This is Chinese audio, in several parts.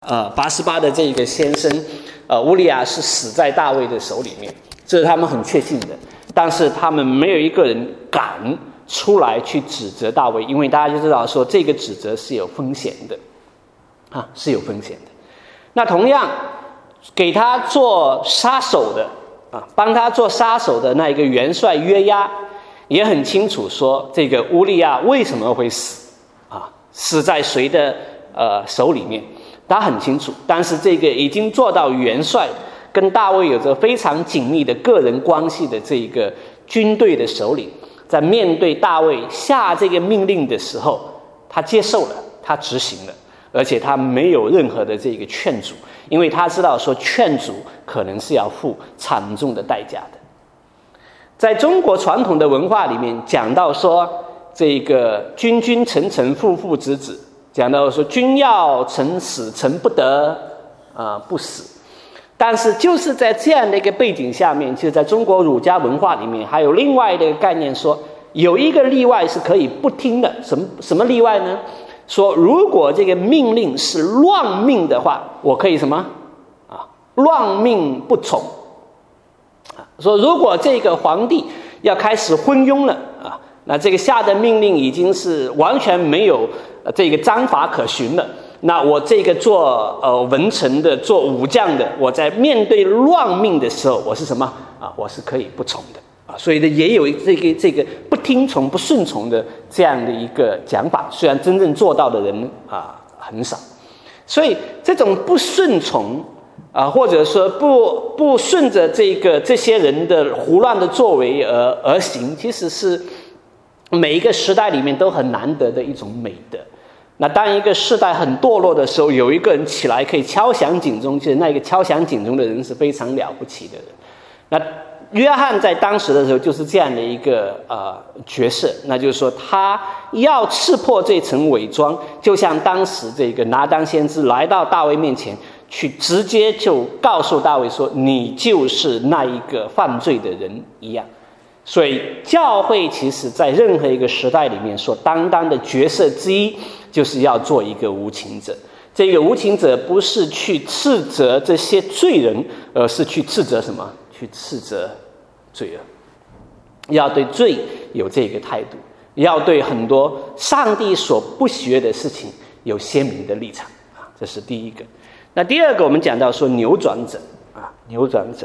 88的这个先生，乌利亚是死在大卫的手里面，这是他们很确信的。但是他们没有一个人敢出来去指责大卫，因为大家就知道说这个指责是有风险的，是有风险的。那同样给他做杀手的帮他做杀手的那一个元帅约押也很清楚说这个乌利亚为什么会死死在谁的手里面，他很清楚。但是这个已经做到元帅，跟大卫有着非常紧密的个人关系的这个军队的首领，在面对大卫下这个命令的时候，他接受了，他执行了，而且他没有任何的这个劝阻，因为他知道说劝阻可能是要付惨重的代价的。在中国传统的文化里面讲到说这个君君臣臣父父子子，讲到说君要臣死，臣不得不死。但是就是在这样的一个背景下面，其实在中国儒家文化里面还有另外的一个概念，说有一个例外是可以不听的。什么例外呢？说如果这个命令是乱命的话，我可以什么乱命不从。说如果这个皇帝要开始昏庸了那这个下的命令已经是完全没有这个章法可循了，那我这个做文臣的，做武将的，我在面对乱命的时候，我是什么我是可以不从的所以呢，也有这个不听从、不顺从的这样的一个讲法。虽然真正做到的人很少，所以这种不顺从或者说不顺着这些人的胡乱的作为而行，其实是每一个时代里面都很难得的一种美德。那当一个世代很堕落的时候，有一个人起来可以敲响警钟，其实那个敲响警钟的人是非常了不起的人。那约翰在当时的时候就是这样的一个角色，那就是说他要刺破这层伪装，就像当时这个拿当先知来到大卫面前，去直接就告诉大卫说你就是那一个犯罪的人一样。所以教会其实在任何一个时代里面所担当的角色之一，就是要做一个无情者。这个无情者不是去斥责这些罪人，而是去斥责什么？去斥责罪恶。要对罪有这个态度，要对很多上帝所不喜悦的事情有鲜明的立场这是第一个。那第二个，我们讲到说扭转者扭转者。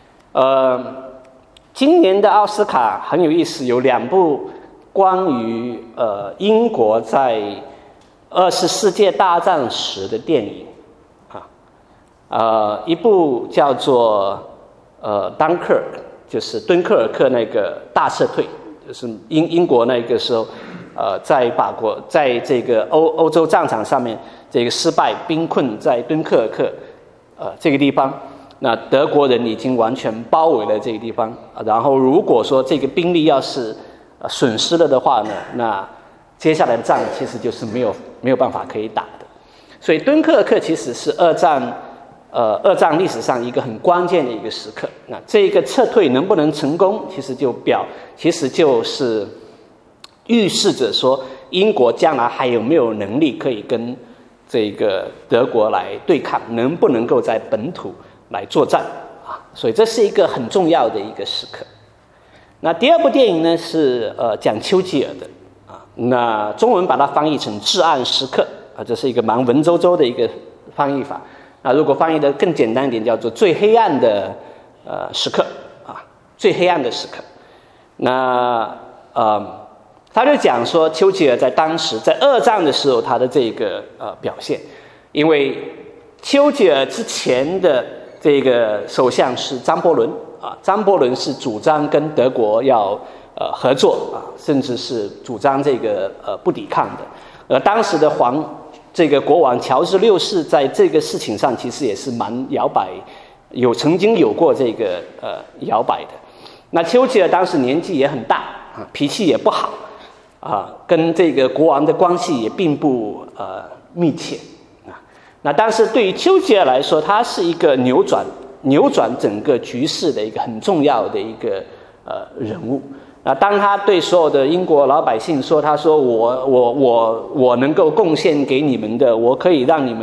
今年的奥斯卡很有意思，有2部关于英国在20世界大战时的电影一部叫做Dunkirk， 就是敦刻尔克那个大撤退，就是英国那个时候在法国在这个欧洲战场上面这个失败，兵困在敦刻尔克这个地方。那德国人已经完全包围了这个地方然后如果说这个兵力要是损失了的话呢，那接下来的仗其实就是没有办法可以打的。所以敦刻尔克其实是二战历史上一个很关键的一个时刻。那这个撤退能不能成功，其实就是预示着说英国将来还有没有能力可以跟这个德国来对抗，能不能够在本土来作战所以这是一个很重要的一个时刻。那第二部电影呢是讲丘吉尔的那中文把它翻译成至暗时刻这是一个蛮文绉绉的一个翻译法。那如果翻译的更简单一点，叫做最黑暗的时刻最黑暗的时刻。那他就讲说丘吉尔在当时在二战的时候他的这个表现，因为丘吉尔之前的这个首相是张伯伦张伯伦是主张跟德国要合作甚至是主张这个不抵抗的。当时的这个国王乔治6世在这个事情上其实也是蛮摇摆，曾经有过这个摇摆的。那丘吉尔当时年纪也很大脾气也不好跟这个国王的关系也并不密切那但是对于丘吉尔来说，他是一个扭转整个局势的一个很重要的一个人物。那当他对所有的英国老百姓说，他说我能够贡献给你们的，我可以让你们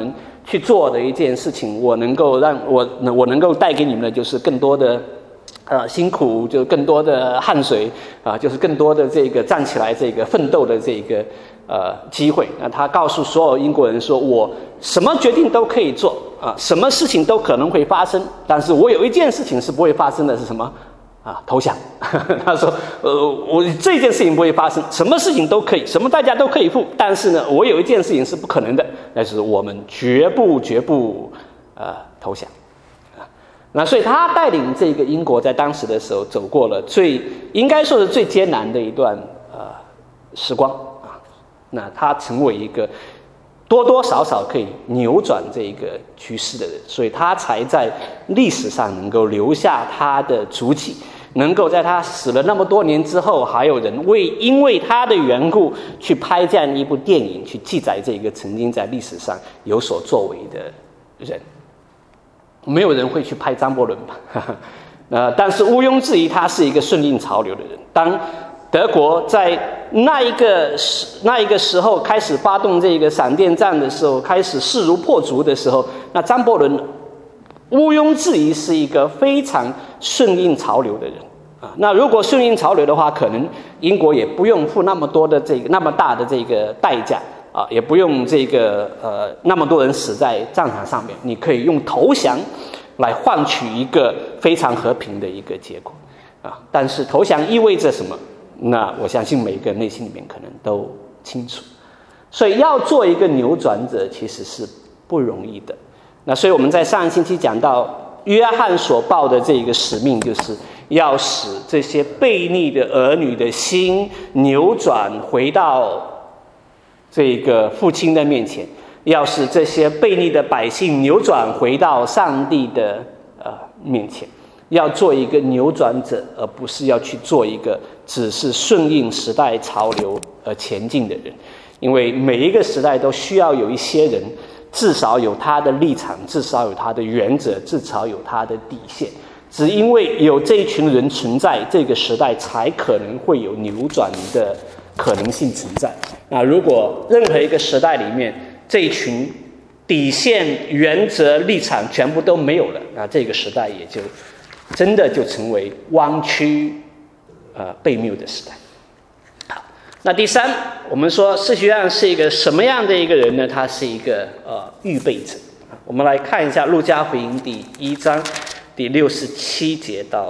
去做的一件事情，我能够带给你们的就是更多的辛苦，就更多的汗水就是更多的这个站起来这个奋斗的这个机会。那他告诉所有英国人说，我什么决定都可以做什么事情都可能会发生，但是我有一件事情是不会发生的，是什么？投降。他说我这件事情不会发生，什么事情都可以，什么代价都可以付，但是呢，我有一件事情是不可能的，那就是我们绝不投降。那所以他带领这个英国在当时的时候走过了应该说是最艰难的一段时光那他成为一个多多少少可以扭转这个局势的人，所以他才在历史上能够留下他的足迹，能够在他死了那么多年之后，还有人因为他的缘故去拍这样一部电影，去记载这个曾经在历史上有所作为的人。没有人会去拍张伯伦吧？但是毋庸置疑，他是一个顺应潮流的人。当德国在那一个时候开始发动这个闪电战的时候，开始势如破竹的时候，那张伯伦毋庸置疑是一个非常顺应潮流的人那如果顺应潮流的话，可能英国也不用付那么多的那么大的这个代价也不用那么多人死在战场上面，你可以用投降来换取一个非常和平的一个结果但是投降意味着什么？那我相信每一个人内心里面可能都清楚。所以要做一个扭转者其实是不容易的。那所以我们在上一星期讲到约翰所报的这个使命，就是要使这些悖逆的儿女的心扭转回到这个父亲的面前，要使这些悖逆的百姓扭转回到上帝的面前，要做一个扭转者，而不是要去做一个只是顺应时代潮流而前进的人。因为每一个时代都需要有一些人至少有他的立场，至少有他的原则，至少有他的底线。只因为有这一群人存在，这个时代才可能会有扭转的可能性存在。那如果任何一个时代里面这一群底线、原则、立场全部都没有了，那这个时代也就真的就成为弯曲悖谬的时代。好，那第三，我们说施洗约翰是一个什么样的一个人呢？他是一个预备者。我们来看一下路加福音第1章第67节到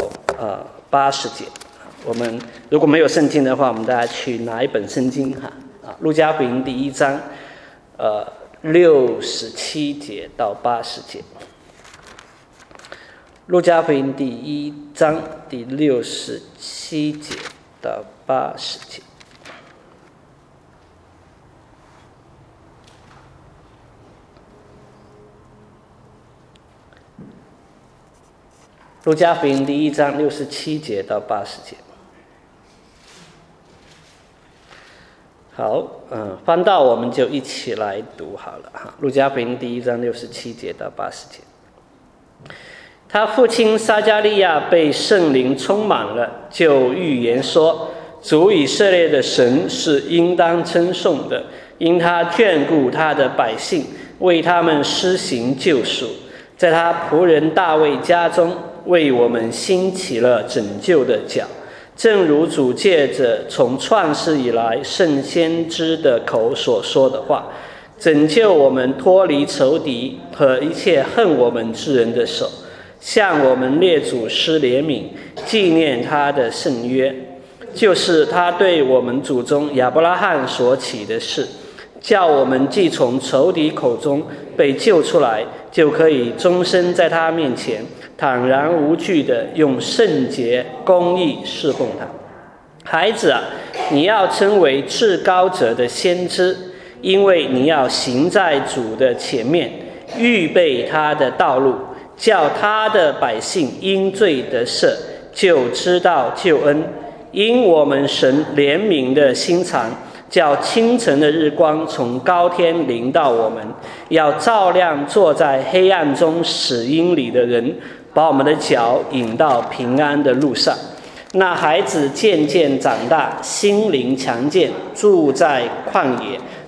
80节。我们如果没有圣经的话，我们大家去拿一本圣经路加福音第1章67节到80节。路加福音第1章第67节到80节。路加福音第1章67节到80节。好，翻到我们就一起来读好了哈。路加福音第1章67节到80节。他父亲撒迦利亚被圣灵充满了，就预言说：主以色列的神是应当称颂的，因他眷顾他的百姓，为他们施行救赎，在他仆人大卫家中为我们兴起了拯救的脚，正如主借着从创世以来圣先知的口所说的话，拯救我们脱离仇敌和一切恨我们之人的手，向我们列祖施怜悯，纪念他的圣约，就是他对我们祖宗亚伯拉罕所起的事，叫我们既从仇敌口中被救出来，就可以终身在他面前坦然无惧地用圣洁公义侍奉他。孩子啊，你要称为至高者的先知，因为你要行在主的前面，预备他的道路，叫他的百姓因罪得赦，就知道救恩。因我们神怜悯的心肠，叫清晨的日光从高天临到我们，要照亮坐在黑暗中死荫里的人，把我们的脚引到平安的路上。那孩子渐渐长大，心灵强健，住在旷野，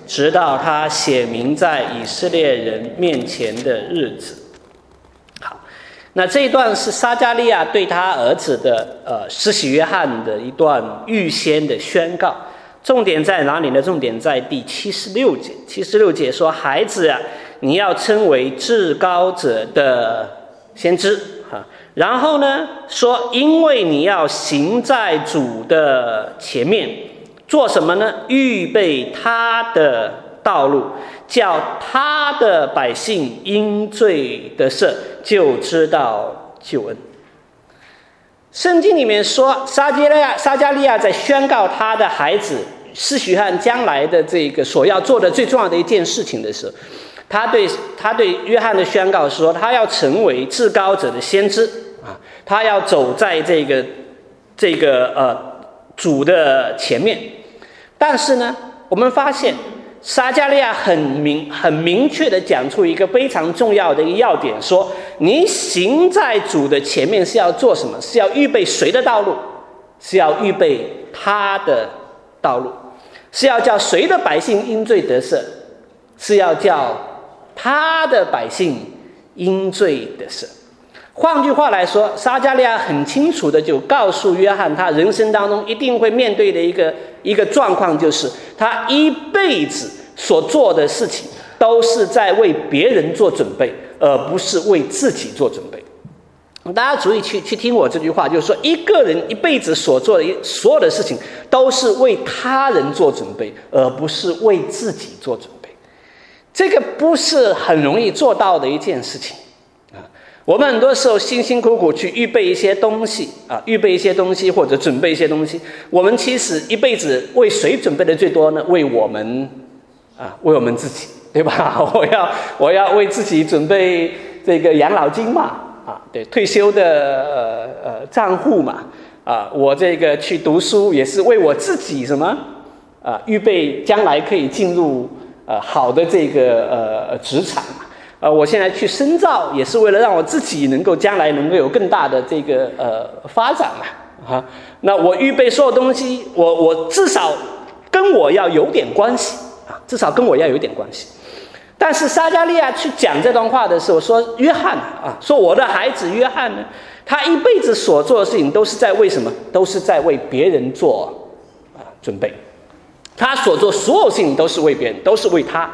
直到他显明在以色列人面前的日子。好，那这一段是撒迦利亚对他儿子的施洗约翰的一段预先的宣告。重点在哪里呢？重点在第76节。76节说：“孩子啊，你要称为至高者的先知。”然后呢说：“因为你要行在主的前面，做什么呢？预备他的道路，叫他的百姓因罪得赦，就知道救恩。”圣经里面说，撒迦利亚在宣告他的孩子施洗约翰将来的这个所要做的最重要的一件事情的时候，他对约翰的宣告说，他要成为至高者的先知啊，他要走在这个主的前面。但是呢，我们发现撒迦利亚很明确的讲出一个非常重要的一个要点，说你行在主的前面是要做什么？是要预备谁的道路？是要预备他的道路，是要叫谁的百姓因罪得赦？是要叫他的百姓因罪得赦。换句话来说，撒迦利亚很清楚的就告诉约翰，他人生当中一定会面对的一个状况，就是他一辈子所做的事情都是在为别人做准备，而不是为自己做准备。大家注意去听我这句话，就是说，一个人一辈子所做的所有的事情都是为他人做准备，而不是为自己做准备。这个不是很容易做到的一件事情啊。我们很多时候辛辛苦苦去预备一些东西啊，预备一些东西或者准备一些东西，我们其实一辈子为谁准备的最多呢？为我们自己，对吧？我要为自己准备这个养老金嘛，啊，对，退休的账户嘛，啊，我这个去读书也是为我自己什么啊，预备将来可以进入好的这个职场嘛。我现在去深造也是为了让我自己能够将来能够有更大的这个发展嘛，啊，那我预备所有东西，我至少跟我要有点关系啊，至少跟我要有点关系。但是撒迦利亚去讲这段话的时候说，约翰啊，说我的孩子约翰呢，他一辈子所做的事情都是在为什么？都是在为别人做准备。他所做所有事情都是为别人，都是为他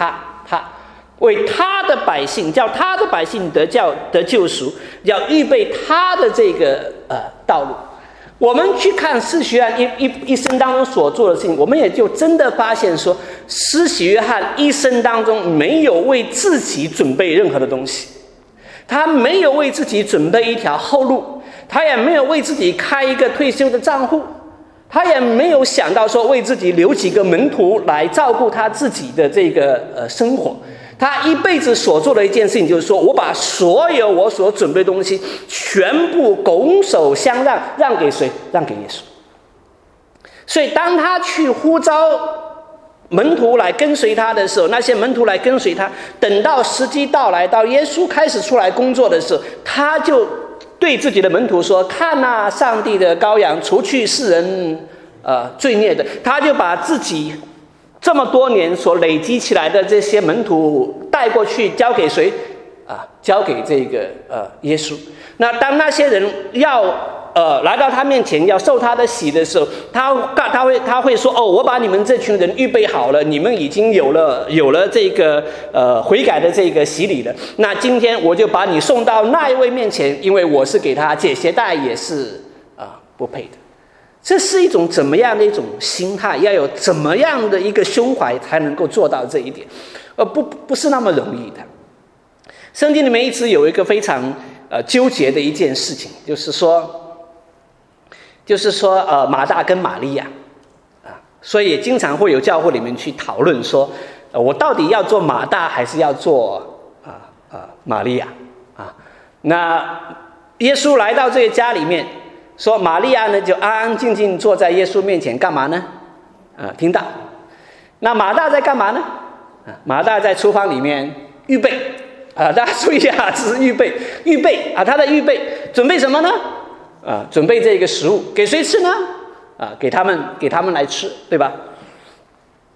的百姓，叫他的百姓得救赎，要预备他的这个道路。我们去看施洗约翰一生当中所做的事情，我们也就真的发现说，施洗约翰一生当中没有为自己准备任何的东西，他没有为自己准备一条后路，他也没有为自己开一个退休的账户，他也没有想到说为自己留几个门徒来照顾他自己的这个生活。他一辈子所做的一件事情就是说，我把所有我所准备的东西全部拱手相让，让给谁？让给耶稣。所以当他去呼召门徒来跟随他的时候，那些门徒来跟随他，等到时机到来，到耶稣开始出来工作的时候，他就对自己的门徒说，看啊，上帝的羔羊，除去世人罪孽的。他就把自己这么多年所累积起来的这些门徒带过去，交给谁啊？交给这个耶稣。那当那些人要来到他面前要受他的洗的时候，他会说，哦，我把你们这群人预备好了，你们已经有了这个悔改的这个洗礼了。那今天我就把你送到那一位面前，因为我是给他解鞋带也是不配的。这是一种怎么样的一种心态？要有怎么样的一个胸怀才能够做到这一点？不是那么容易的。圣经里面一直有一个非常纠结的一件事情，就是说马大跟玛利亚啊，所以也经常会有教会里面去讨论说，我到底要做马大还是要做玛利亚啊？那耶稣来到这个家里面。说玛利亚呢就安安静静坐在耶稣面前干嘛呢？听道。那马大在干嘛呢？马大在厨房里面预备大家注意啊，这是预备啊，他在预备准备什么呢？准备这个食物给谁吃呢？给他们来吃，对吧？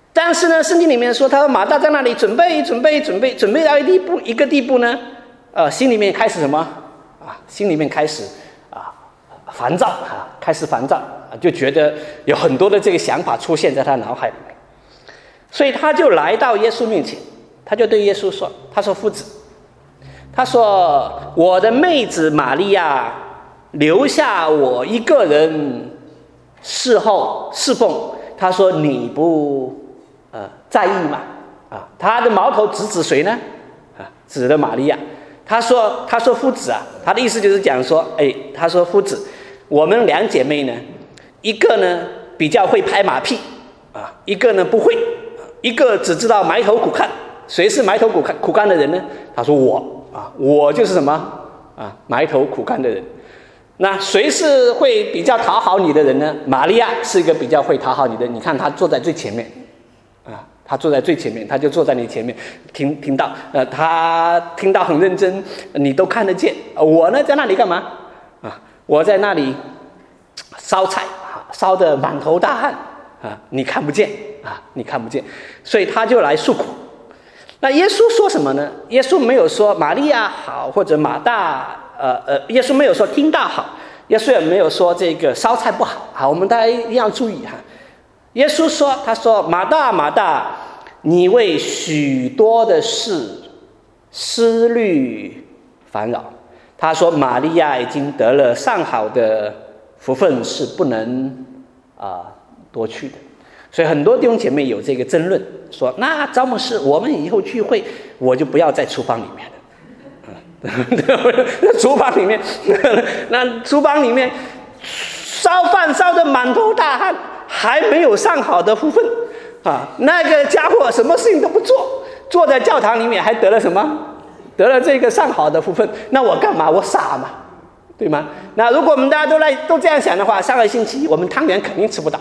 但是呢，圣经里面说，他说马大在那里准备到一个地步呢，心里面开始什么啊？心里面开始烦躁开始烦躁就觉得有很多的这个想法出现在他脑海里面，所以他就来到耶稣面前，他就对耶稣说：“他说夫子，他说我的妹子玛利亚留下我一个人侍奉，他说你不在意吗？他的矛头指谁呢？指的玛利亚。他说夫子他的意思就是讲说，他说夫子，我们两姐妹呢，一个呢比较会拍马屁一个呢不会，一个只知道埋头苦干。谁是埋头苦干的人呢？他说我就是什么埋头苦干的人。那谁是会比较讨好你的人呢？玛利亚是一个比较会讨好你的人，你看她坐在最前面他坐在最前面，他就坐在你前面，听到他听到很认真，你都看得见。我呢在那里干嘛我在那里烧菜烧得满头大汗你看不见你看不见，所以他就来诉苦。那耶稣说什么呢？耶稣没有说玛利亚好或者马大耶稣没有说听到好，耶稣也没有说这个烧菜不好我们大家一定要注意耶稣说，他说马大马大，你为许多的事思虑烦扰。他说玛利亚已经得了上好的福分，是不能夺去的。所以很多弟兄姐妹有这个争论，说那张牧师，我们以后聚会我就不要在厨房里面了厨房里面那厨房里面烧饭烧得满头大汗，还没有上好的福分那个家伙什么事情都不做，坐在教堂里面还得了什么？得了这个上好的福分，那我干嘛？我傻嘛，对吗？那如果我们大家都这样想的话，上个星期我们汤圆肯定吃不到，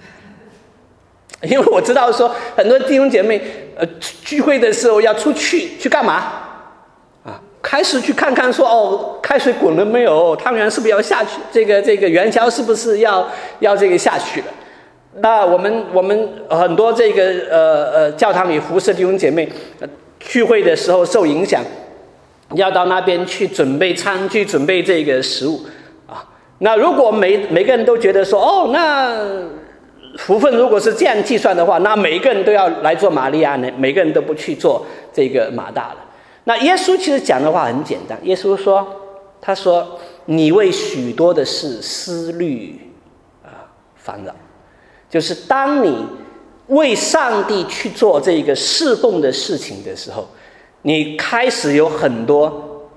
因为我知道说很多弟兄姐妹聚会的时候要出去干嘛开始去看看说开水滚了没有，汤圆是不是要下去，这个元宵是不是要这个下去了。那我们很多这个教堂里服侍弟兄姐妹聚会的时候受影响，要到那边去准备餐具，准备这个食物那如果每个人都觉得说那福分如果是这样计算的话，那每个人都要来做玛利亚呢，每个人都不去做这个马大了。那耶稣其实讲的话很简单，耶稣说，他说你为许多的事思虑烦扰，就是当你为上帝去做这个侍奉的事情的时候，你开始有很多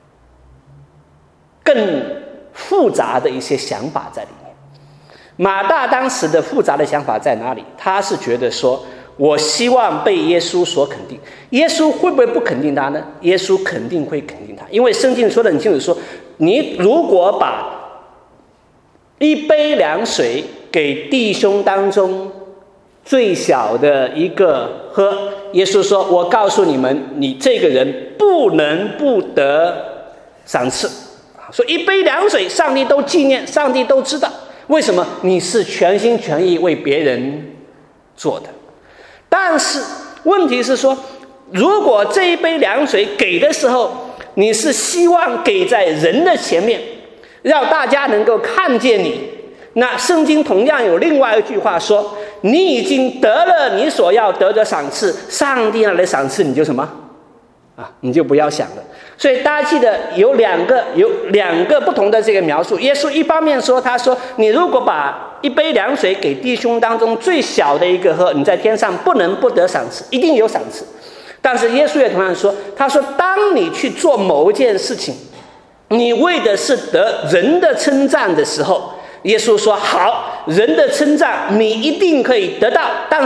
更复杂的一些想法在里面。马大当时的复杂的想法在哪里？他是觉得说我希望被耶稣所肯定，耶稣会不会不肯定他呢？耶稣肯定会肯定他，因为圣经说得很清楚，说你如果把一杯凉水给弟兄当中最小的一个喝，耶稣说我告诉你们，你这个人不能不得赏赐。说一杯凉水上帝都纪念，上帝都知道，为什么？你是全心全意为别人做的。但是问题是说，如果这一杯凉水给的时候，你是希望给在人的前面，让大家能够看见你，那圣经同样有另外一句话说，你已经得了你所要得的赏赐，上帝那里赏赐你就什么你就不要想了。所以大家记得有两个不同的这个描述。耶稣一方面说，他说你如果把一杯凉水给弟兄当中最小的一个喝，你在天上不能不得赏赐，一定有赏赐。但是耶稣也同样说，他说当你去做某一件事情，你为的是得人的称赞的时候，耶稣说好，人的称赞你一定可以得到，但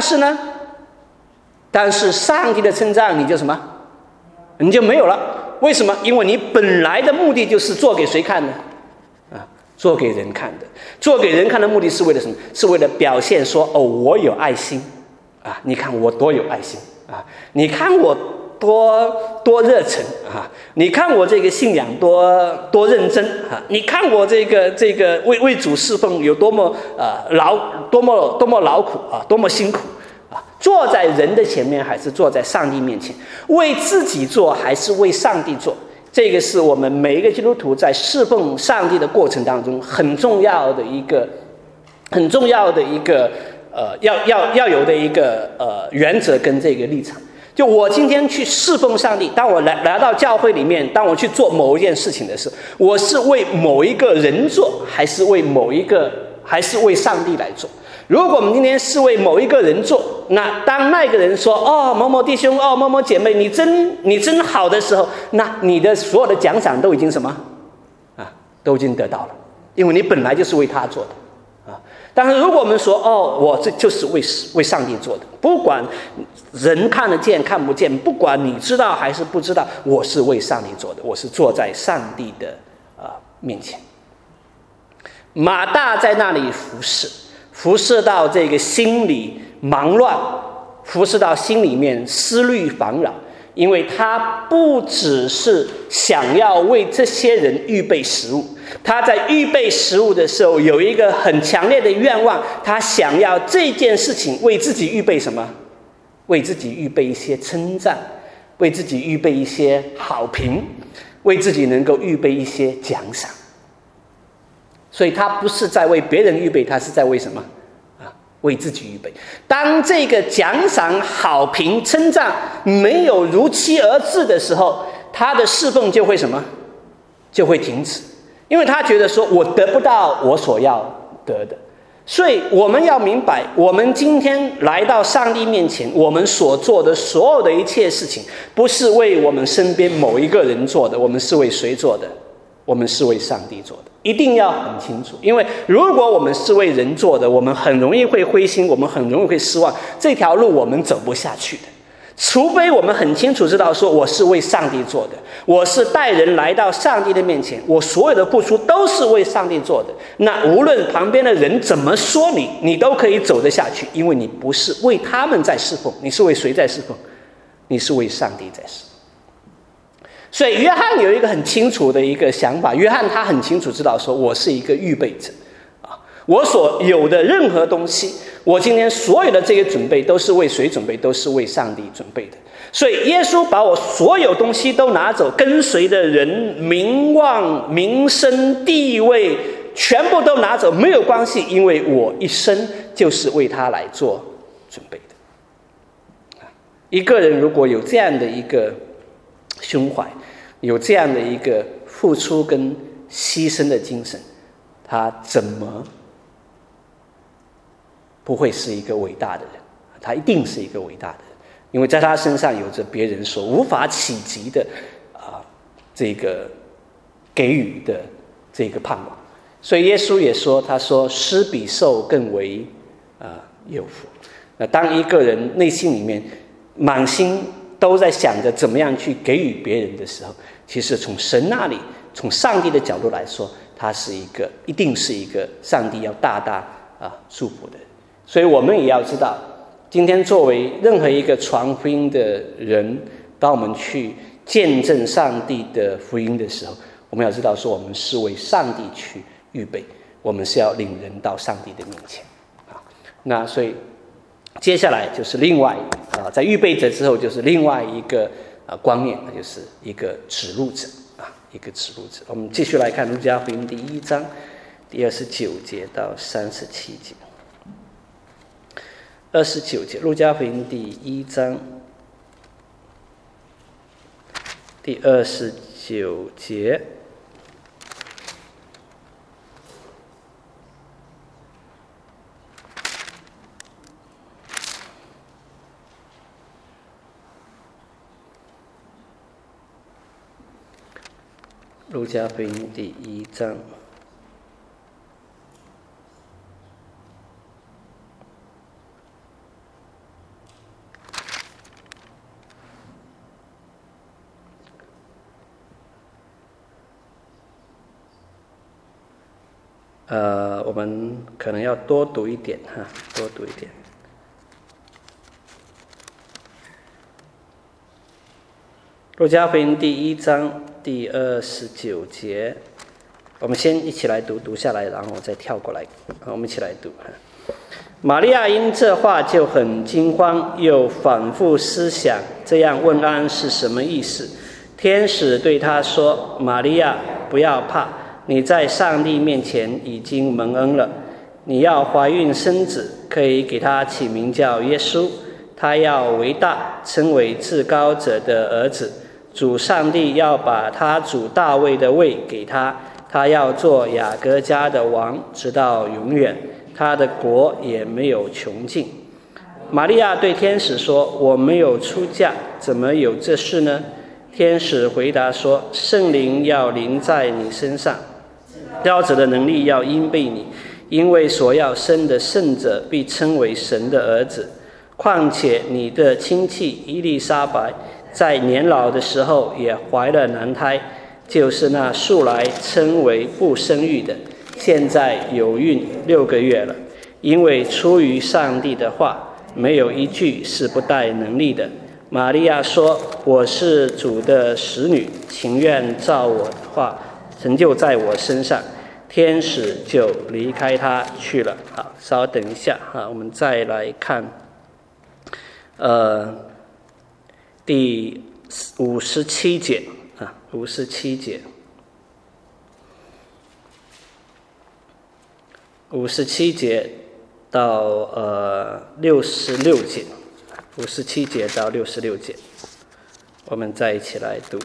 是上帝的称赞你就什么？你就没有了。为什么？因为你本来的目的就是做给谁看的做给人看的。做给人看的目的是为了什么？是为了表现说我有爱心你看我多有爱心你看我多热忱你看我这个信仰多认真你看我这个为主侍奉有多么劳苦多么辛苦坐在人的前面还是坐在上帝面前？为自己做还是为上帝做？这个是我们每一个基督徒在侍奉上帝的过程当中很重要的一个要有的一个原则跟这个立场。就我今天去侍奉上帝，当我来到教会里面，当我去做某一件事情的时候，我是为某一个人做，还是为上帝来做？如果我们今天是为某一个人做，那当那个人说某某弟兄某某姐妹你真好的时候，那你的所有的奖赏都已经什么都已经得到了，因为你本来就是为他做的但是如果我们说我这就是为上帝做的，不管人看得见看不见，不管你知道还是不知道，我是为上帝做的，我是坐在上帝的面前。马大在那里服侍到这个心里忙乱，服侍到心里面思虑烦扰，因为他不只是想要为这些人预备食物，他在预备食物的时候有一个很强烈的愿望，他想要这件事情为自己预备什么？为自己预备一些称赞，为自己预备一些好评，为自己能够预备一些奖赏。所以他不是在为别人预备，他是在为什么为自己预备。当这个奖赏、好评、称赞没有如期而至的时候，他的侍奉就会什么？就会停止，因为他觉得说我得不到我所要得的。所以我们要明白，我们今天来到上帝面前，我们所做的所有的一切事情，不是为我们身边某一个人做的，我们是为谁做的？我们是为上帝做的，一定要很清楚。因为如果我们是为人做的，我们很容易会灰心，我们很容易会失望，这条路我们走不下去的。除非我们很清楚知道说我是为上帝做的，我是带人来到上帝的面前，我所有的付出都是为上帝做的，那无论旁边的人怎么说你都可以走得下去，因为你不是为他们在侍奉，你是为谁在侍奉？你是为上帝在侍奉。所以约翰有一个很清楚的一个想法，约翰他很清楚知道说我是一个预备者我所有的任何东西，我今天所有的这些准备都是为谁准备？都是为上帝准备的。所以耶稣把我所有东西都拿走，跟随的人、名望、名声、地位全部都拿走，没有关系，因为我一生就是为他来做准备的。一个人如果有这样的一个胸怀，有这样的一个付出跟牺牲的精神，他怎么不会是一个伟大的人？他一定是一个伟大的人，因为在他身上有着别人所无法企及的这个给予的这个盼望。所以耶稣也说，他说施比受更为有福。那当一个人内心里面满心都在想着怎么样去给予别人的时候，其实从神那里，从上帝的角度来说，他是一定是一个上帝要大大祝福的人。所以我们也要知道，今天作为任何一个传福音的人，当我们去见证上帝的福音的时候，我们要知道说我们是为上帝去预备，我们是要领人到上帝的面前那所以接下来就是另外在预备者之后就是另外一个观念，就是一个指路者一个指路者。我们继续来看路加福音第1章第29节到37节。29节，路加福音第1章第29节。路加福音第1章我们可能要多读一点多读一点。路加福音第1章第29节，我们先一起来读下来，然后我再跳过来我们一起来读玛利亚因这话就很惊慌，又反复思想这样问安是什么意思。天使对她说：玛利亚，不要怕，你在上帝面前已经蒙恩了。你要怀孕生子，可以给他起名叫耶稣。他要为大，称为至高者的儿子。主上帝要把他主大卫的位给他，他要做雅各家的王，直到永远。他的国也没有穷尽。玛利亚对天使说：我没有出嫁，怎么有这事呢？天使回答说：圣灵要临在你身上，高者的能力要荫庇你，因为所要生的圣者必称为神的儿子。况且你的亲戚伊丽莎白在年老的时候也怀了男胎，就是那素来称为不生育的，现在有孕6个月了。因为出于上帝的话，没有一句是不带能力的。玛利亚说：我是主的使女，情愿照我的话成就在我身上。天使就离开她去了。好，稍等一下，我们再来看第57节57节57节到66节，57节到66节，我们再一起来读。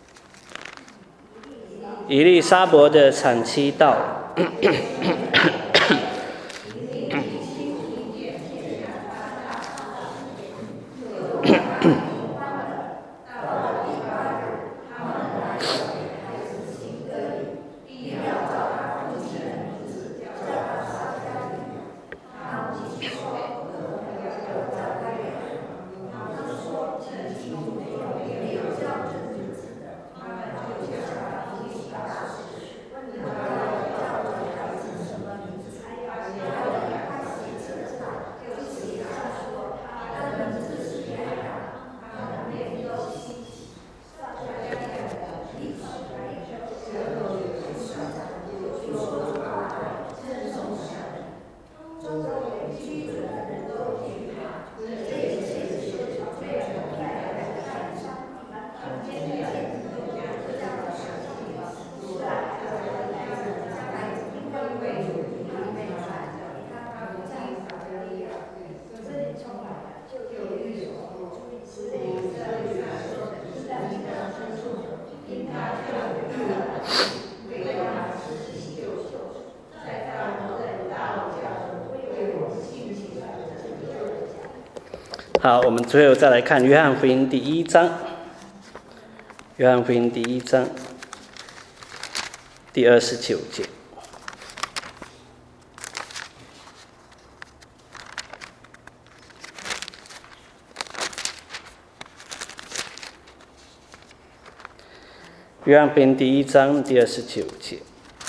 以利沙伯的产期到了，好，我们最后再来看约翰福音第1章。约翰福音第1章第29节。约翰福音第1章第29节。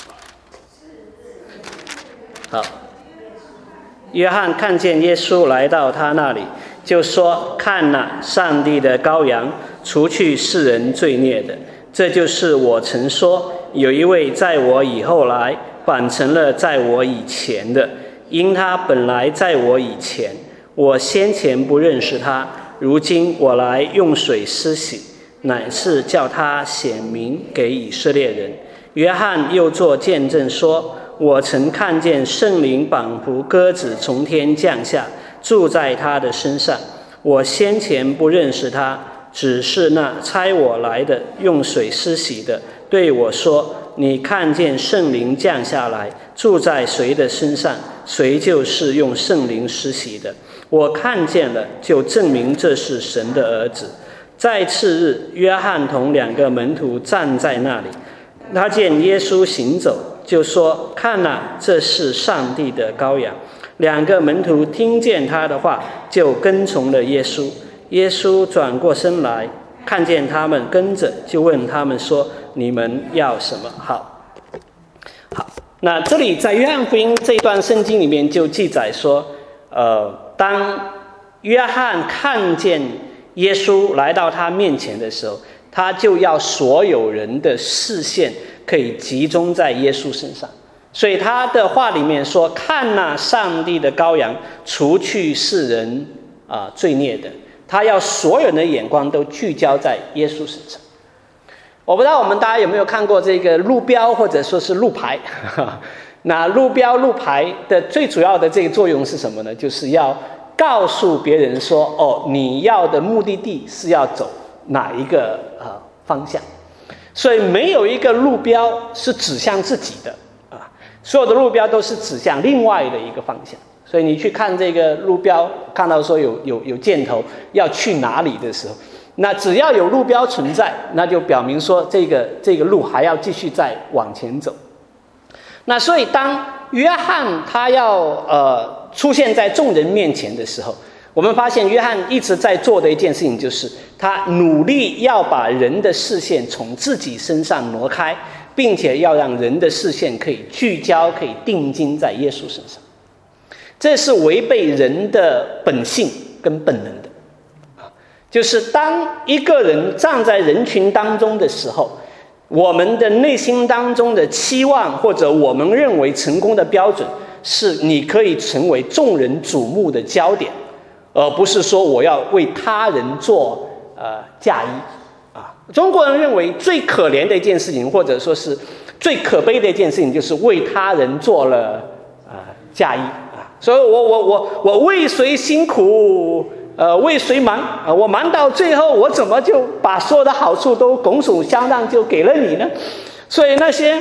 好，约翰看见耶稣来到他那里，就说：看哪，上帝的羔羊，除去世人罪孽的。这就是我曾说，有一位在我以后来，反成了在我以前的，因他本来在我以前，我先前不认识他，如今我来用水施洗，乃是叫他显明给以色列人。约翰又作见证说：我曾看见圣灵仿佛鸽子从天降下，住在他的身上。我先前不认识他，只是那差我来的用水施洗的对我说：你看见圣灵降下来，住在谁的身上，谁就是用圣灵施洗的。我看见了，就证明这是神的儿子。在次日，约翰同2个门徒站在那里，他见耶稣行走，就说：看哪，这是上帝的羔羊。2个门徒听见他的话，就跟从了耶稣。耶稣转过身来，看见他们跟着，就问他们说：你们要什么？好，那这里在约翰福音这一段圣经里面就记载说，当约翰看见耶稣来到他面前的时候，他就要所有人的视线可以集中在耶稣身上。 所以他的话里面说：“看哪，上帝的羔羊，除去世人罪孽的。”他要所有人的眼光都聚焦在耶稣身上。我不知道大家有没有看过这个路标或者说是路牌？那路标路牌的最主要的这个作用是什么呢？就是要告诉别人说，你要的目的地是要走哪一个方向。所以没有一个路标是指向自己的所有的路标都是指向另外的一个方向。所以你去看这个路标，看到说有箭头要去哪里的时候，那只要有路标存在，那就表明说这个路还要继续再往前走。那所以当约翰他要出现在众人面前的时候，我们发现约翰一直在做的一件事情，就是他努力要把人的视线从自己身上挪开，并且要让人的视线可以聚焦，可以定睛在耶稣身上。这是违背人的本性跟本能的就是当一个人站在人群当中的时候，我们的内心当中的期望或者我们认为成功的标准是你可以成为众人瞩目的焦点，而不是说我要为他人做嫁衣中国人认为最可怜的一件事情，或者说是最可悲的一件事情，就是为他人做了嫁衣所以我为谁辛苦为谁忙我忙到最后，我怎么就把所有的好处都拱手相让就给了你呢？所以那些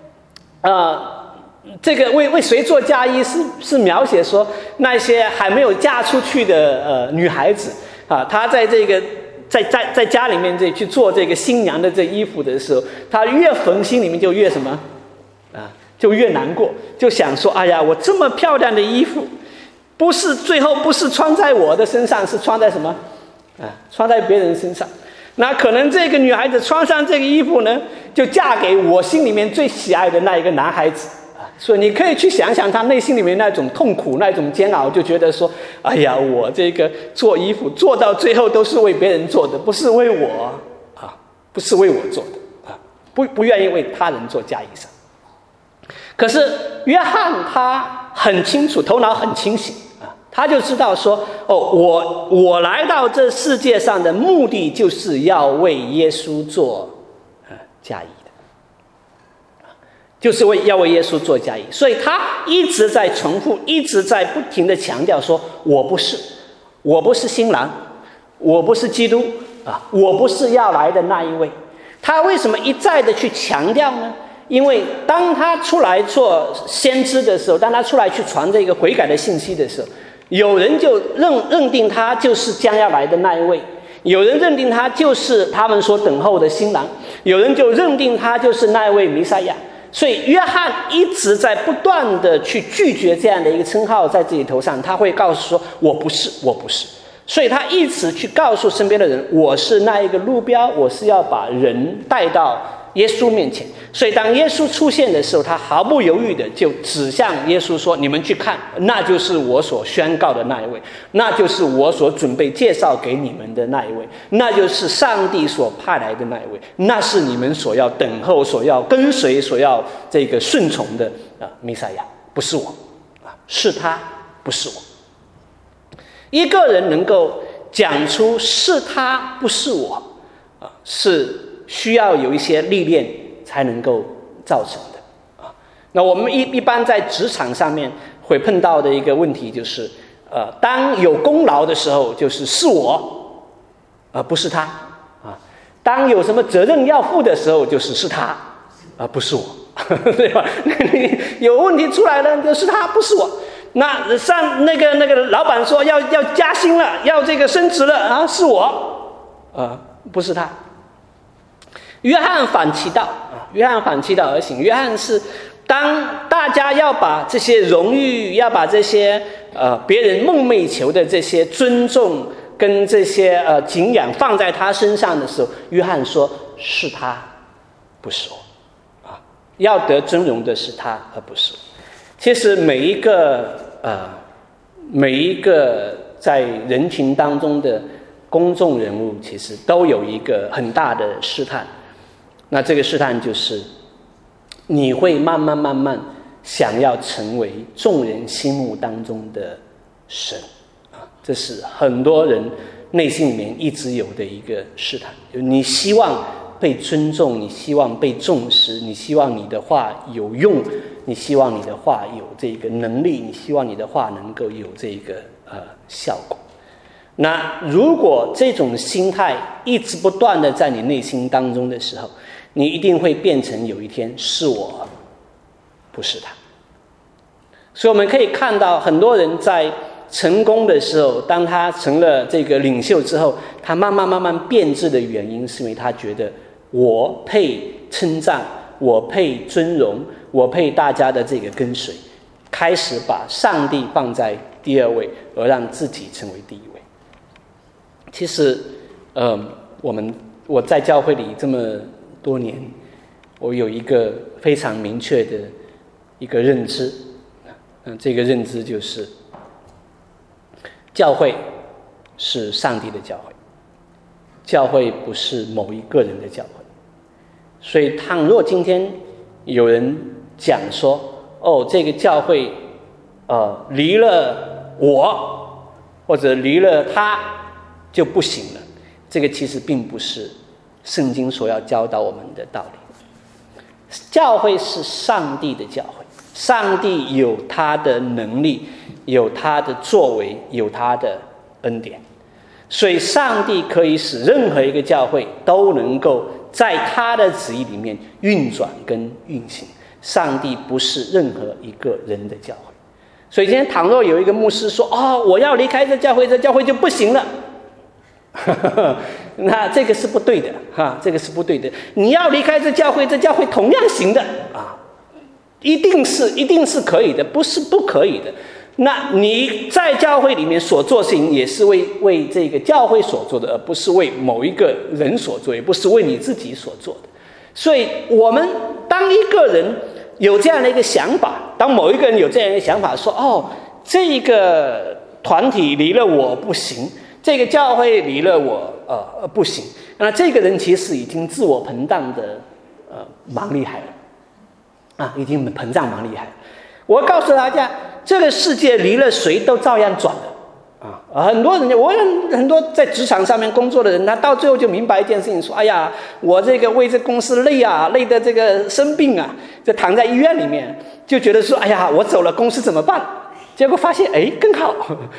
这个为谁做嫁衣是描写说那些还没有嫁出去的女孩子她在这个在家里面去做这个新娘的这衣服的时候，她越缝心里面就越什么就越难过，就想说哎呀，我这么漂亮的衣服最后不是穿在我的身上，是穿在什么穿在别人身上。那可能这个女孩子穿上这个衣服呢，就嫁给我心里面最喜爱的那一个男孩子所以你可以去想想她内心里面那种痛苦，那种煎熬，就觉得说哎呀，我这个做衣服做到最后都是为别人做的，不是为我不是为我做的不愿意为他人做嫁衣裳。可是约翰他很清楚，头脑很清醒他就知道说我来到这世界上的目的就是要为耶稣做嫁衣的就是要为耶稣做嫁衣。所以他一直在重复，一直在不停的强调说我不是新郎，我不是基督我不是要来的那一位。他为什么一再的去强调呢？因为当他出来做先知的时候，当他出来去传这个悔改的信息的时候，有人就认定他就是将要来的那一位，有人认定他就是他们所等候的新郎，有人就认定他就是那一位弥赛亚。所以约翰一直在不断的去拒绝这样的一个称号在自己头上，他会告诉说我不是。所以他一直去告诉身边的人，我是那一个路标，我是要把人带到耶稣面前。所以当耶稣出现的时候，他毫不犹豫的就指向耶稣说，你们去看，那就是我所宣告的那一位，那就是我所准备介绍给你们的那一位，那就是上帝所派来的那一位，那是你们所要等候，所要跟随，所要这个顺从的弥赛亚，不是我是他，不是我。一个人能够讲出是他不是我是需要有一些历练才能够造成的那我们一般在职场上面会碰到的一个问题就是当有功劳的时候是我不是他当有什么责任要负的时候是他不是我对吧？有问题出来了就是他不是我。那上那个老板说要加薪了，要这个升职了是我不是他。约翰反其道而行。约翰是当大家要把这些荣誉，要把这些别人梦寐求的这些尊重跟这些敬仰放在他身上的时候，约翰说是他不是我要得尊荣的是他而不是我。其实每一个在人群当中的公众人物，其实都有一个很大的试探。那这个试探就是，你会慢慢想要成为众人心目当中的神这是很多人内心里面一直有的一个试探，你希望被尊重，你希望被重视，你希望你的话有用，你希望你的话有这个能力，你希望你的话能够有这个效果。那如果这种心态一直不断的在你内心当中的时候，你一定会变成有一天是我，不是他。所以我们可以看到很多人在成功的时候，当他成了这个领袖之后，他慢慢变质的原因是因为他觉得我配称赞，我配尊荣，我配大家的这个跟随，开始把上帝放在第二位，而让自己成为第一位。其实我在教会里这么多年，我有一个非常明确的一个认知，这个认知就是教会是上帝的教会，教会不是某一个人的教会。所以倘若今天有人讲说这个教会离了我或者离了他就不行了，这个其实并不是圣经所要教导我们的道理。教会是上帝的教会，上帝有他的能力，有他的作为，有他的恩典，所以上帝可以使任何一个教会都能够在他的旨意里面运转跟运行。上帝不是任何一个人的教会。所以今天倘若有一个牧师说我要离开这教会，这教会就不行了那这个是不对的这个是不对的。你要离开这教会，这教会同样行的一定是可以的，不是不可以的。那你在教会里面所做事情也是为这个教会所做的，而不是为某一个人所做，也不是为你自己所做的。所以我们当一个人有这样的一个想法，当某一个人有这样的一个想法说这个团体离了我不行，这个教会离了我不行，那这个人其实已经自我膨胀的蛮厉害了已经膨胀蛮厉害了。我告诉大家，这个世界离了谁都照样转的很多人，我很多在职场上面工作的人，他到最后就明白一件事情，说我这个为这公司累的这个生病就躺在医院里面，就觉得说我走了公司怎么办？结果发现更好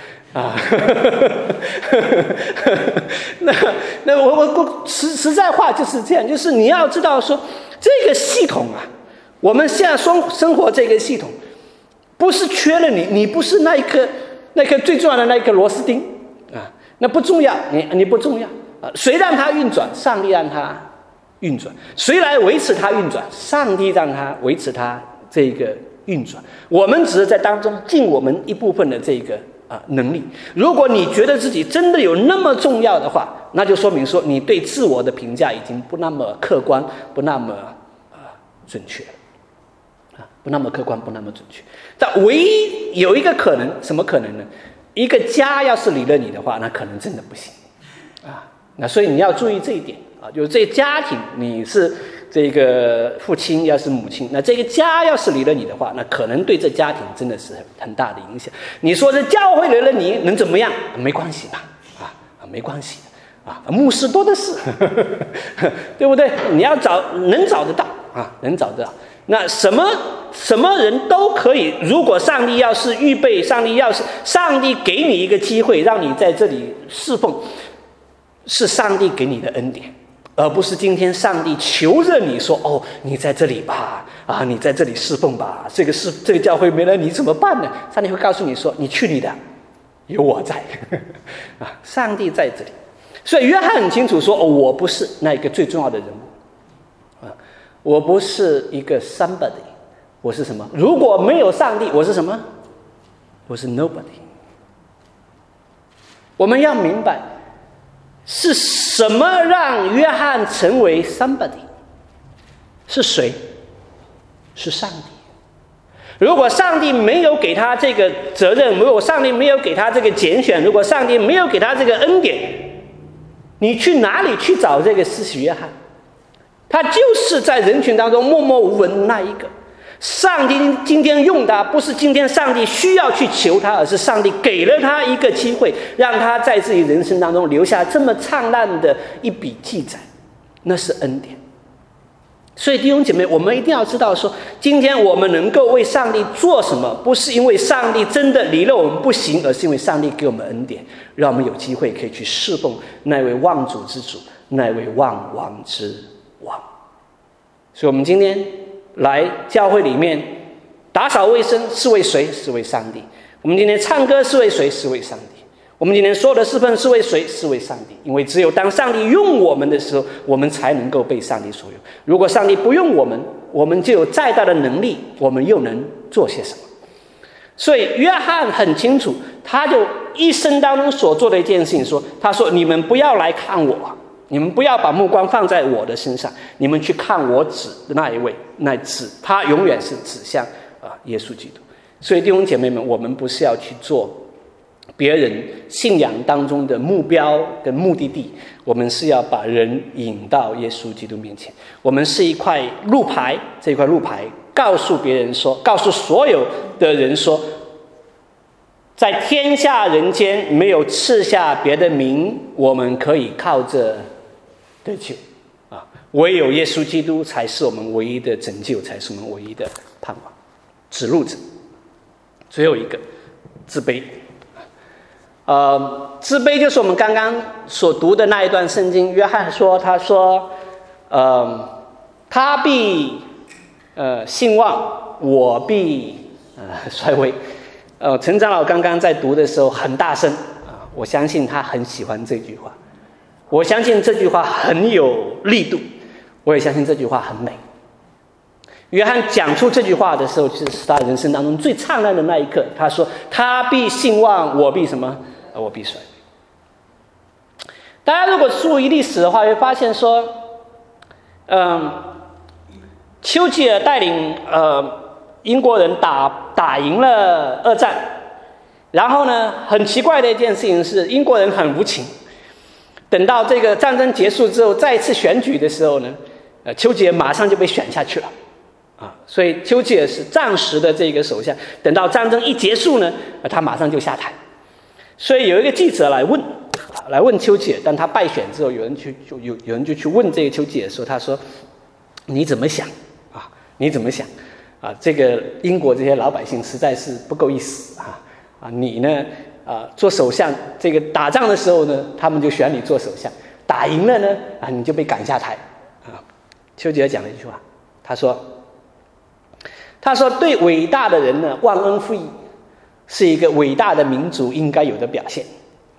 那我实在话就是这样，就是你要知道说这个系统我们现在生活这个系统不是缺了你不是那一颗最重要的那一颗螺丝钉那不重要，你不重要谁让它运转？上帝让它运转。谁来维持它运转？上帝让它维持它这个运转。我们只是在当中尽我们一部分的这个能力。如果你觉得自己真的有那么重要的话，那就说明说你对自我的评价已经不那么客观，不那么准确了不那么客观，不那么准确。但唯一有一个可能，什么可能呢？一个家要是离了你的话，那可能真的不行那所以你要注意这一点就是这个家庭，你是这个父亲，要是母亲，那这个家要是离了你的话，那可能对这家庭真的是很大的影响。你说这教会离了你能怎么样？没关系吧没关系牧师多的是对不对？你要能找得到能找得到。那什么人都可以，如果上帝要是预备，上帝给你一个机会让你在这里侍奉，是上帝给你的恩典，而不是今天上帝求着你说你在这里吧你在这里侍奉吧，这个教会没了你怎么办呢？上帝会告诉你说你去你的，有我在上帝在这里。所以约翰很清楚说我不是那一个最重要的人物我不是一个 somebody， 我是什么？如果没有上帝，我是什么？我是 nobody。 我们要明白是什么让约翰成为 somebody， 是谁？是上帝。如果上帝没有给他这个责任，如果上帝没有给他这个拣选，如果上帝没有给他这个恩典，你去哪里去找这个施洗约翰？他就是在人群当中默默无闻那一个。 上帝今天用他，不是今天上帝需要去求他，而是上帝给了他一个机会，让他在自己人生当中留下这么灿烂的一笔记载，那是恩典。所以弟兄姐妹，我们一定要知道说，今天我们能够为上帝做什么，不是因为上帝真的离了我们不行，而是因为上帝给我们恩典，让我们有机会可以去侍奉那位万主之主，那位万王之王。所以我们今天来教会里面打扫卫生是为谁？是为上帝。我们今天唱歌是为谁？是为上帝。我们今天所有的侍奉是为谁？是为上帝。因为只有当上帝用我们的时候，我们才能够被上帝所用。如果上帝不用我们，我们就有再大的能力，我们又能做些什么？所以约翰很清楚，他就一生当中所做的一件事情说，他说你们不要来看我，你们不要把目光放在我的身上，你们去看我指的那一位，那指他永远是指向耶稣基督。所以弟兄姐妹们，我们不是要去做别人信仰当中的目标跟目的地，我们是要把人引到耶稣基督面前。我们是一块路牌，这一块路牌告诉别人说，告诉所有的人说，在天下人间没有赐下别的名，我们可以靠着得救啊！唯有耶稣基督才是我们唯一的拯救，才是我们唯一的盼望。指路者，最后一个自卑。自卑就是我们刚刚所读的那一段圣经。约翰说，他说，他必兴旺，我必衰微。陈长老刚刚在读的时候很大声啊，我相信他很喜欢这句话，我相信这句话很有力度，我也相信这句话很美。约翰讲出这句话的时候，就是他人生当中最灿烂的那一刻。他说：“他必兴旺，我必什么？我必衰微。”大家如果注意历史的话，会发现说，丘吉尔带领英国人打赢了二战，然后呢，很奇怪的一件事情是，英国人很无情。等到这个战争结束之后，再一次选举的时候呢，丘吉尔马上就被选下去了。所以丘吉尔是暂时的这个首相，等到战争一结束呢，他马上就下台。所以有一个记者来问丘吉尔，当他败选之后，有人就去问这个丘吉尔说：“他说你怎么想啊？你怎么想啊？这个英国这些老百姓实在是不够意思啊！你呢做首相，这个打仗的时候呢，他们就选你做首相；打赢了呢，你就被赶下台啊。”丘吉尔讲了一句话，他说对伟大的人呢，忘恩负义是一个伟大的民族应该有的表现。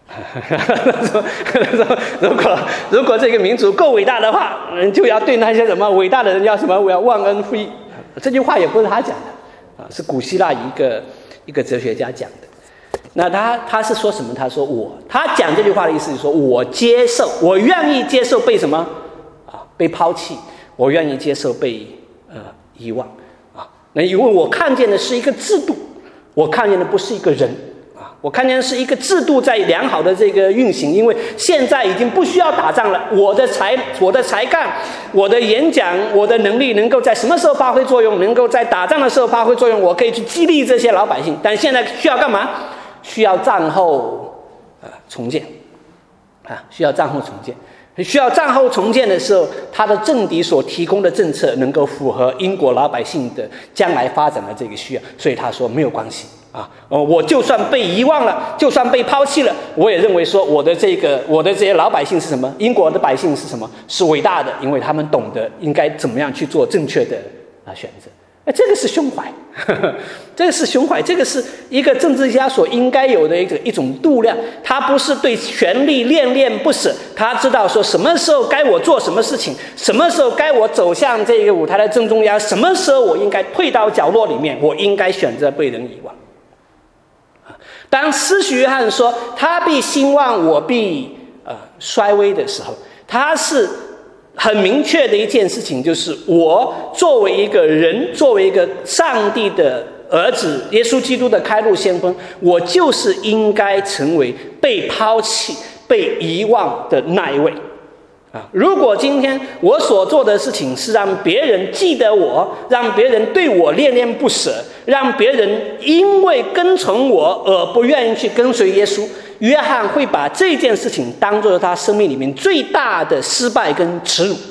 如果这个民族够伟大的话，就要对那些什么伟大的人要什么，我要忘恩负义。这句话也不是他讲的是古希腊一个哲学家讲的。那他是说什么？他说他讲这句话的意思是说，我愿意接受被什么被抛弃，我愿意接受被遗忘。那因为我看见的是一个制度，我看见的不是一个人我看见的是一个制度在良好的这个运行。因为现在已经不需要打仗了，我的才干，我的演讲，我的能力能够在什么时候发挥作用？能够在打仗的时候发挥作用，我可以去激励这些老百姓。但现在需要干嘛？需要战后重建需要战后重建。需要战后重建的时候，他的政敌所提供的政策能够符合英国老百姓的将来发展的这个需要，所以他说没有关系我就算被遗忘了，就算被抛弃了，我也认为说我的这些老百姓是什么？英国的百姓是什么？是伟大的，因为他们懂得应该怎么样去做正确的选择。这个是胸怀，这个是胸怀，这个是一个政治家所应该有的一种度量。他不是对权力恋恋不舍，他知道说什么时候该我做什么事情，什么时候该我走向这个舞台的正中央，什么时候我应该退到角落里面，我应该选择被人遗忘。当施洗约翰说他必兴旺，我必衰微的时候，他是很明确的一件事情，就是我作为一个人，作为一个上帝的儿子，耶稣基督的开路先锋，我就是应该成为被抛弃被遗忘的那一位如果今天我所做的事情是让别人记得我，让别人对我恋恋不舍，让别人因为跟从我而不愿意去跟随耶稣，约翰会把这件事情当作他生命里面最大的失败跟耻辱。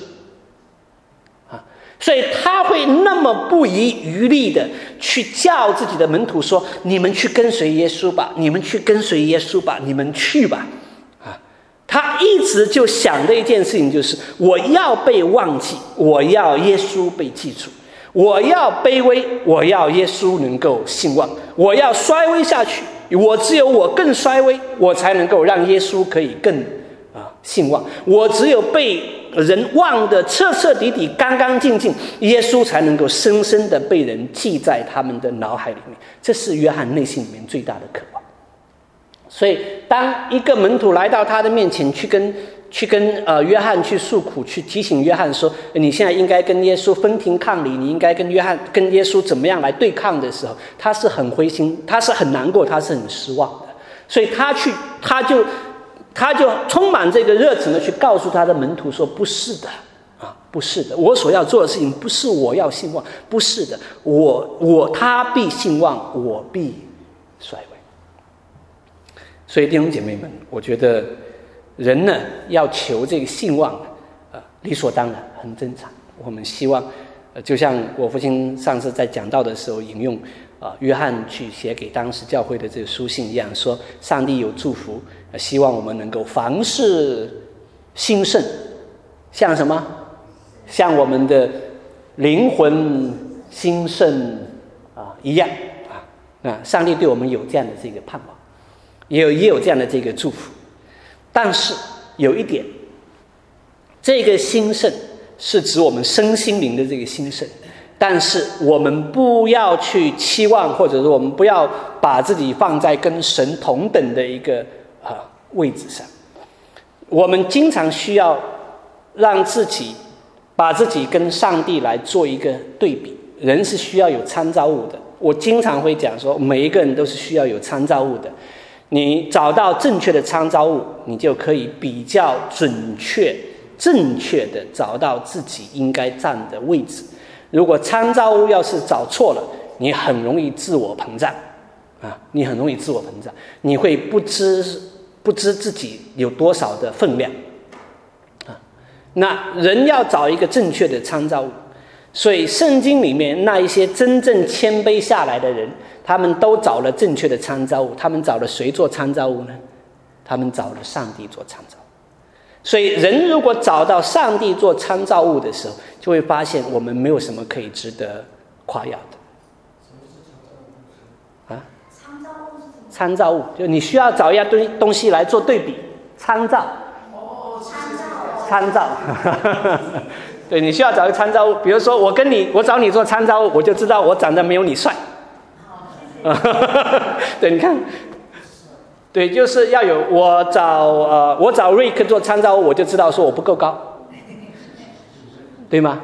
所以他会那么不遗余力的去叫自己的门徒说，你们去跟随耶稣吧，你们去跟随耶稣吧，你们去吧。他一直就想的一件事情就是，我要被忘记，我要耶稣被记住，我要卑微，我要耶稣能够兴旺，我要衰微下去，我只有我更衰微，我才能够让耶稣可以更兴旺，我只有被人忘得彻彻底底干干净净，耶稣才能够深深的被人记在他们的脑海里面。这是约翰内心里面最大的渴望。所以当一个门徒来到他的面前，去跟约翰去诉苦，去提醒约翰说，你现在应该跟耶稣分庭抗礼，你应该跟耶稣怎么样来对抗的时候，他是很灰心，他是很难过，他是很失望的。所以他就充满这个热情的去告诉他的门徒说，不是的不是的，我所要做的事情不是我要兴旺，不是的，他必兴旺，我必衰微。所以弟兄姐妹们，我觉得人呢要求这个兴旺理所当然，很正常。我们希望就像我父亲上次在讲道的时候引用约翰去写给当时教会的这个书信一样，说上帝有祝福，希望我们能够凡事兴盛，像什么？像我们的灵魂兴盛一样上帝对我们有这样的这个盼望，也有这样的这个祝福。但是有一点，这个兴盛是指我们身心灵的这个兴盛，但是我们不要去期望，或者说我们不要把自己放在跟神同等的一个位置上。我们经常需要让自己把自己跟上帝来做一个对比。人是需要有参照物的，我经常会讲说，每一个人都是需要有参照物的。你找到正确的参照物，你就可以比较正确的找到自己应该站的位置。如果参照物要是找错了，你很容易自我膨胀你会不知自己有多少的分量那人要找一个正确的参照物，所以圣经里面那一些真正谦卑下来的人，他们都找了正确的参照物。他们找了谁做参照物呢？他们找了上帝做参照物。所以人如果找到上帝做参照物的时候，就会发现我们没有什么可以值得夸耀的参照物就你需要找一样东西来做对比，参照对，你需要找一个参照物。比如说我找你做参照物，我就知道我长得没有你帅对，你看，对，就是要有我找瑞克做参照物，我就知道说我不够高，对吗？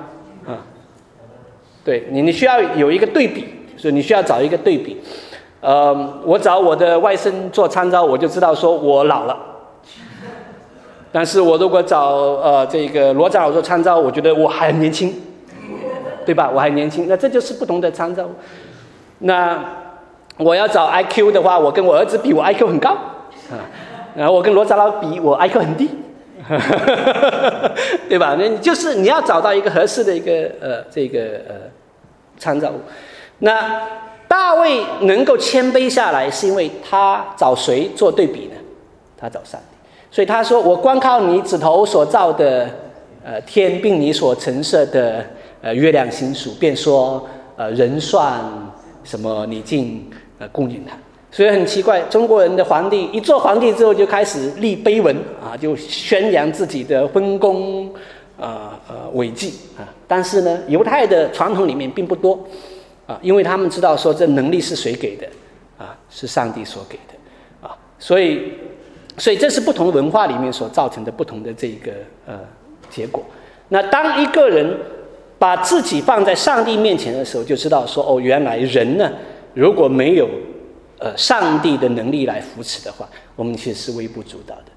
对，你需要有一个对比，所以你需要找一个对比。我找我的外甥做参照，我就知道说我老了。但是我如果找这个罗长老做参照，我觉得我还很年轻，对吧？我还年轻，那这就是不同的参照。那我要找 IQ 的话，我跟我儿子比，我 IQ 很高然后我跟罗长老比，我 IQ 很低对吧？就是你要找到一个合适的一个参照物。那大卫能够谦卑下来，是因为他找谁做对比呢？他找上帝。所以他说，我光靠你指头所造的天，并你所陈设的月亮星宿，便说人算什么，你竟供应他。所以很奇怪，中国人的皇帝一做皇帝之后就开始立碑文就宣扬自己的丰功伟绩但是呢，犹太的传统里面并不多因为他们知道说这能力是谁给的是上帝所给的所以这是不同文化里面所造成的不同的这个结果。那当一个人把自己放在上帝面前的时候，就知道说原来人呢，如果没有上帝的能力来扶持的话，我们其实是微不足道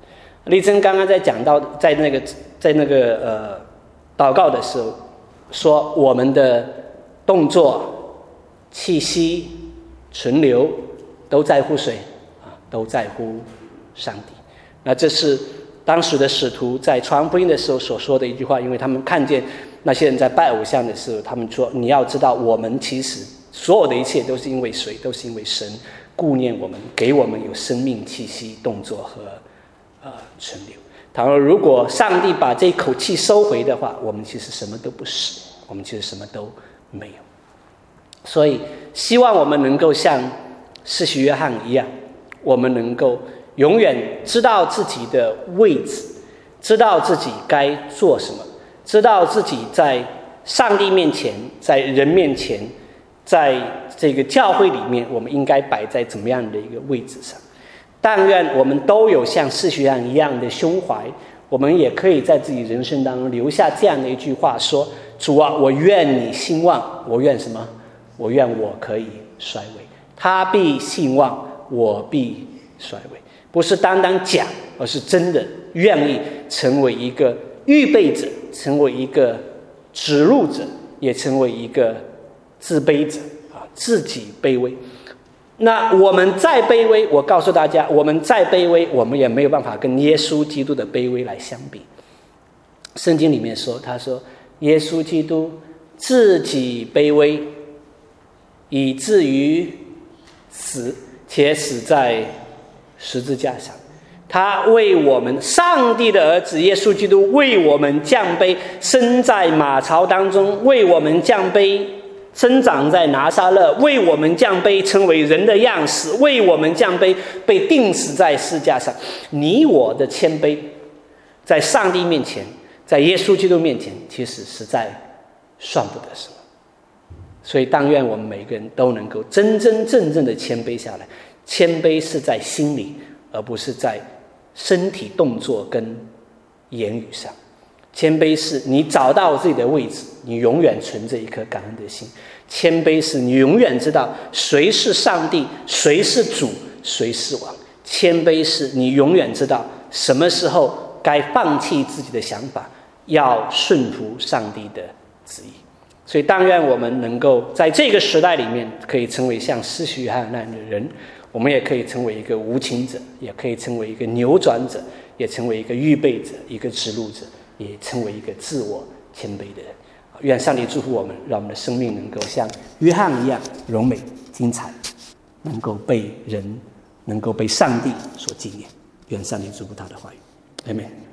丽珍刚刚在讲到在那个祷告的时候说，我们的动作、气息、存留都在乎谁啊？都在乎上帝。那这是当时的使徒在传福音的时候所说的一句话，因为他们看见那些人在拜偶像的时候，他们说你要知道，我们其实所有的一切都是因为谁？都是因为神顾念我们，给我们有生命、气息、动作和存留。倘若如果上帝把这口气收回的话，我们其实什么都不是，我们其实什么都没有。所以希望我们能够像施洗约翰一样，我们能够永远知道自己的位置，知道自己该做什么，知道自己在上帝面前，在人面前，在这个教会里面，我们应该摆在怎么样的一个位置上。但愿我们都有像施洗约翰一样的胸怀，我们也可以在自己人生当中留下这样的一句话，说主啊，我愿你兴旺，我愿什么？我愿我可以衰微，他必兴旺，我必衰微。不是单单讲，而是真的愿意成为一个预备者，成为一个指路者，也成为一个自卑者啊，自己卑微。那我们再卑微，我告诉大家，我们再卑微，我们也没有办法跟耶稣基督的卑微来相比。圣经里面说，他说耶稣基督自己卑微，以至于死，且死在十字架上。他为我们，上帝的儿子耶稣基督为我们降卑，生在马槽当中，为我们降卑，生长在拿撒勒，为我们降卑，成为人的样式，为我们降卑，被钉死在十字架上。你我的谦卑在上帝面前，在耶稣基督面前，其实实在算不得什么。所以但愿我们每个人都能够真真正正的谦卑下来。谦卑是在心里，而不是在身体动作跟言语上。谦卑是你找到自己的位置，你永远存着一颗感恩的心。谦卑是你永远知道谁是上帝，谁是主，谁是王。谦卑是你永远知道什么时候该放弃自己的想法，要顺服上帝的旨意。所以但愿我们能够在这个时代里面，可以成为像施洗约翰那样的人，我们也可以成为一个无情者，也可以成为一个扭转者，也成为一个预备者，一个指路者，也成为一个自我谦卑的人。愿上帝祝福我们，让我们的生命能够像约翰一样荣美精彩，能够被人，能够被上帝所纪念。愿上帝祝福他的话语。阿们。